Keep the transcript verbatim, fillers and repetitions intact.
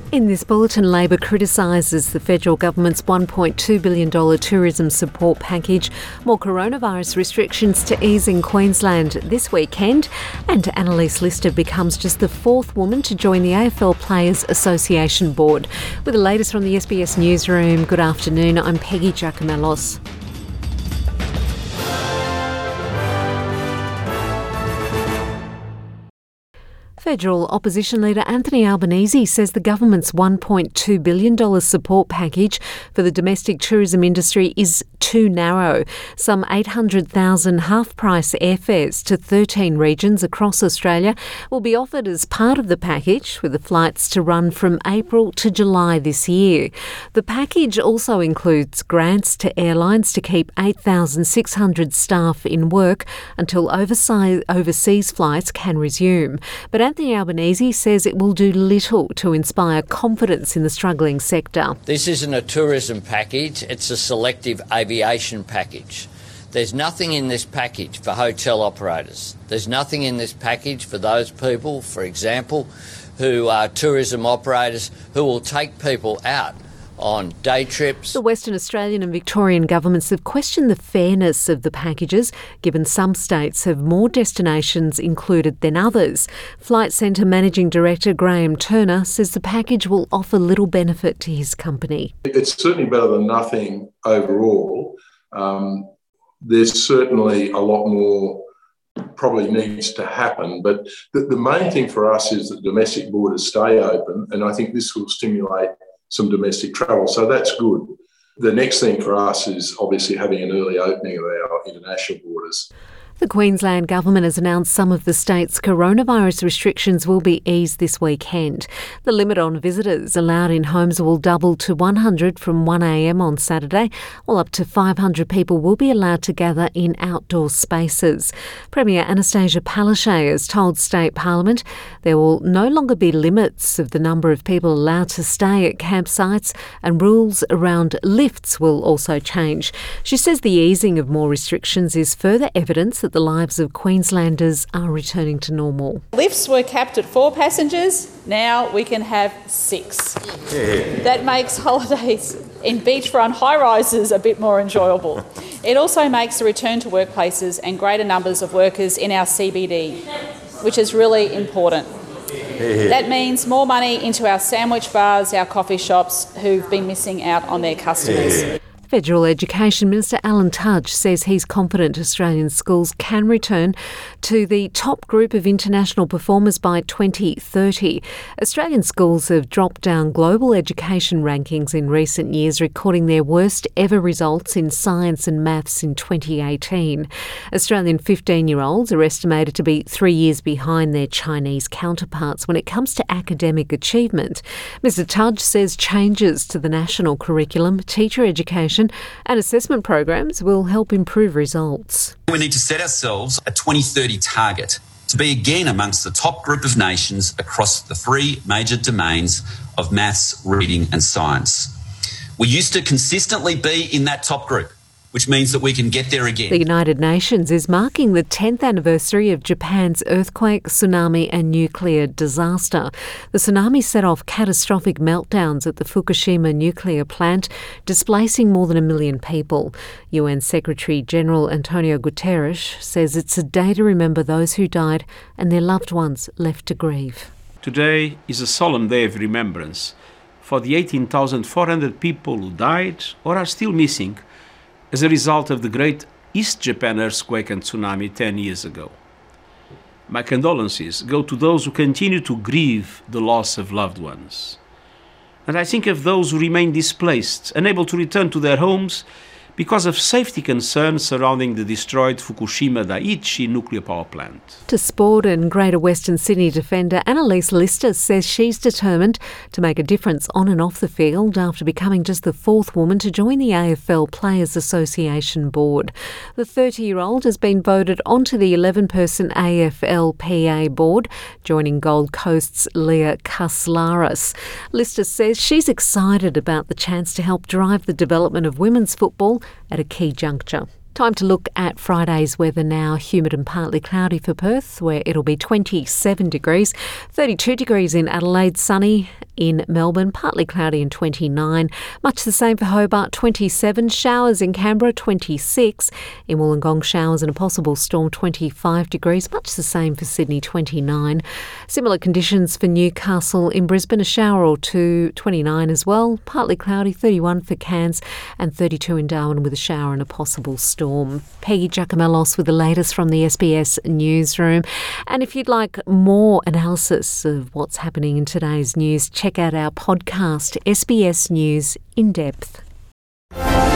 In this bulletin, Labor criticises the federal government's one point two billion dollars tourism support package, more coronavirus restrictions to ease in Queensland this weekend, and Annalise Lister becomes just the fourth woman to join the A F L Players Association board. With the latest from the S B S Newsroom, good afternoon, I'm Peggy Giacomellos. Federal opposition leader Anthony Albanese says the government's one point two billion dollars support package for the domestic tourism industry is too narrow. Some eight hundred thousand half-price airfares to thirteen regions across Australia will be offered as part of the package, with the flights to run from April to July this year. The package also includes grants to airlines to keep eight thousand six hundred staff in work until overseas, overseas flights can resume. But Anthony Albanese says it will do little to inspire confidence in the struggling sector. This isn't a tourism package, it's a selective aviation package. There's nothing in this package for hotel operators. There's nothing in this package for those people, for example, who are tourism operators who will take people out on day trips. The Western Australian and Victorian governments have questioned the fairness of the packages, given some states have more destinations included than others. Flight Centre Managing Director Graham Turner says the package will offer little benefit to his company. It's certainly better than nothing overall. Um, there's certainly a lot more probably needs to happen, but the, the main thing for us is that domestic borders stay open, and I think this will stimulate some domestic travel, so that's good. The next thing for us is obviously having an early opening of our international borders. The Queensland Government has announced some of the state's coronavirus restrictions will be eased this weekend. The limit on visitors allowed in homes will double to one hundred from one a m on Saturday, while up to five hundred people will be allowed to gather in outdoor spaces. Premier Anastasia Palaszczuk has told State Parliament there will no longer be limits of the number of people allowed to stay at campsites, and rules around lifts will also change. She says the easing of more restrictions is further evidence that the lives of Queenslanders are returning to normal. Lifts were capped at four passengers, now we can have six. Yeah. That makes holidays in beachfront high-rises a bit more enjoyable. It also makes the return to workplaces and greater numbers of workers in our C B D, which is really important. Yeah. That means more money into our sandwich bars, our coffee shops, who've been missing out on their customers. Yeah. Federal Education Minister Alan Tudge says he's confident Australian schools can return to the top group of international performers by twenty thirty. Australian schools have dropped down global education rankings in recent years, recording their worst ever results in science and maths in twenty eighteen. Australian fifteen-year-olds are estimated to be three years behind their Chinese counterparts when it comes to academic achievement. Mister Tudge says changes to the national curriculum, teacher education and assessment programs will help improve results. We need to set ourselves a twenty thirty target to be again amongst the top group of nations across the three major domains of maths, reading and science. We used to consistently be in that top group, which means that we can get there again. The United Nations is marking the tenth anniversary of Japan's earthquake, tsunami and nuclear disaster. The tsunami set off catastrophic meltdowns at the Fukushima nuclear plant, displacing more than a million people. U N Secretary-General Antonio Guterres says it's a day to remember those who died and their loved ones left to grieve. Today is a solemn day of remembrance for the eighteen thousand four hundred people who died or are still missing as a result of the great East Japan earthquake and tsunami ten years ago. My condolences go to those who continue to grieve the loss of loved ones. And I think of those who remain displaced, unable to return to their homes because of safety concerns surrounding the destroyed Fukushima Daiichi nuclear power plant. To sport, and Greater Western Sydney defender Annalise Lister says she's determined to make a difference on and off the field after becoming just the fourth woman to join the A F L Players Association board. The thirty-year-old has been voted onto the eleven-person A F L P A board, joining Gold Coast's Leah Kaslaris. Lister says she's excited about the chance to help drive the development of women's football at a key juncture. Time to look at Friday's weather now. Humid and partly cloudy for Perth, where it'll be twenty-seven degrees, thirty-two degrees in Adelaide, sunny in Melbourne, partly cloudy and twenty-nine. Much the same for Hobart, twenty-seven. Showers in Canberra, twenty-six. In Wollongong, showers and a possible storm, twenty-five degrees. Much the same for Sydney, twenty-nine. Similar conditions for Newcastle. In Brisbane, a shower or two, twenty-nine as well. Partly cloudy, thirty-one for Cairns and thirty-two in Darwin with a shower and a possible storm. Peggy Giacomellos with the latest from the S B S newsroom. And if you'd like more analysis of what's happening in today's news, check out our podcast, S B S News In Depth.